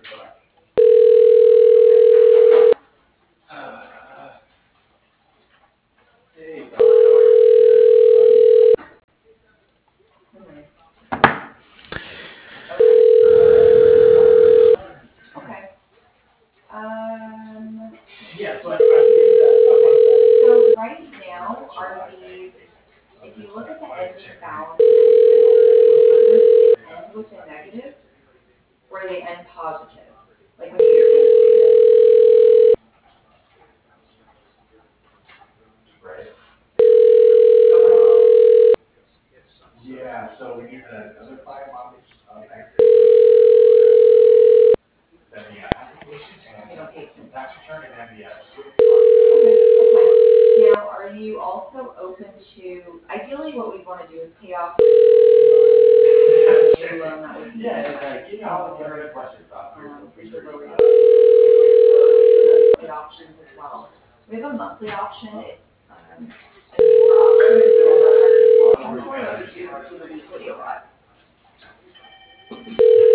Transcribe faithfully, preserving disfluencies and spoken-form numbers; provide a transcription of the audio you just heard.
Okay. Um. Yeah, so I, I believe that. So right now, are these, if you look at the ending balances, they end with a negative, or they end positive, like when you get your bank statement. Right. Yeah, so we need the other five months of exit. Then the application and the tax return and then the. uh, Okay, that's fine. Now, are you also open to, ideally what we wanna do is pay off this new loan that would be. Yeah, it's like, you know, what are the questions, Bob? Um, which is lower. Monthly options as well. We have a monthly option, it's, um, a newer option, it's over one hundred fifty. Or we do, do the weekly a lot.